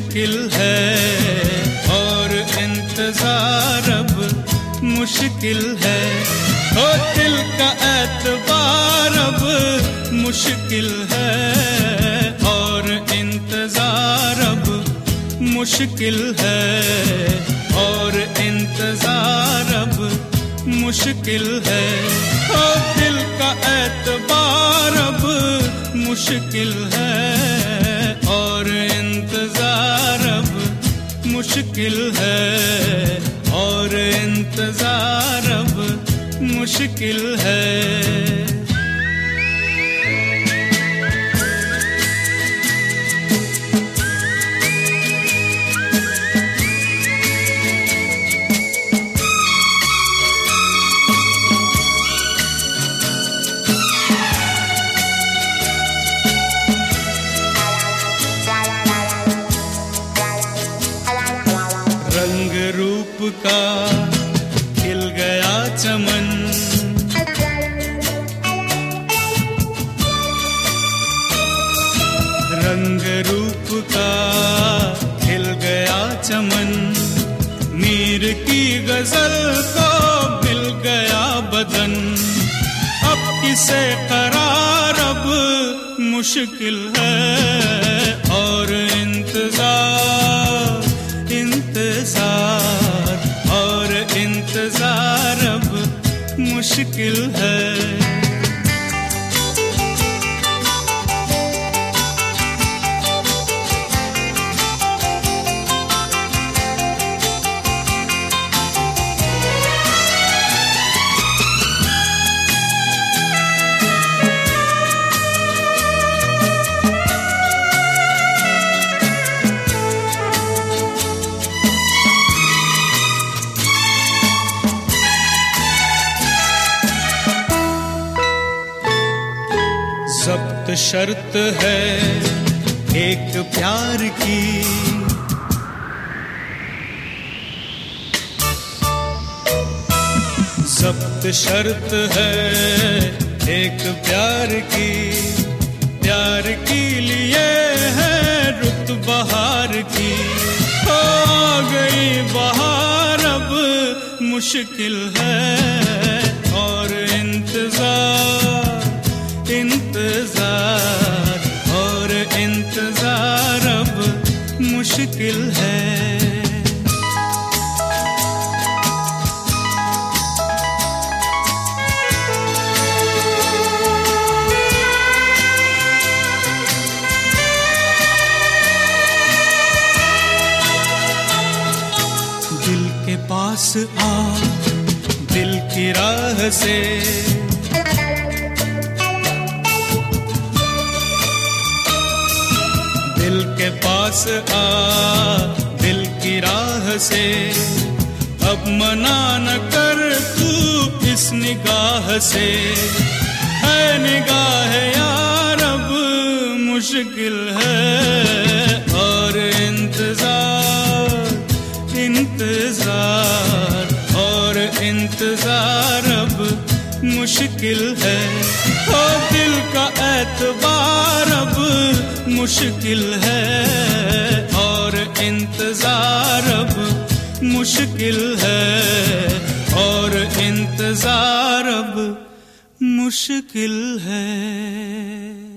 मुश्किल है और इंतजार अब मुश्किल है। ओ दिल का एतबार अब मुश्किल है और इंतजार अब मुश्किल है और इंतजार अब मुश्किल है। ओ दिल का एतबार अब मुश्किल है और इंतजार अब मुश्किल है और इंतजार अब मुश्किल है। रंग रूप का खिल गया चमन, रंग रूप का खिल गया चमन। मीर की गजल को मिल गया बदन, अब किसे करार अब मुश्किल है और इंतजार इंतजार और इंतजार अब मुश्किल है। ज़ब्त शर्त है एक प्यार की, ज़ब्त शर्त है एक प्यार की। प्यार के लिए है रुत बहार की, आ गई बहार अब मुश्किल है और इंतजार इंतजार और इंतजार अब मुश्किल है। दिल के पास आ दिल की राह से, दिल के पास आ दिल की राह से। अब मना न कर तू इस निगाह से, है निगाह यार अब मुश्किल है और इंतजार इंतजार और इंतजार अब मुश्किल है। ओ दिल का एतबार अब मुश्किल है और इंतजार अब मुश्किल है और इंतजार अब मुश्किल है।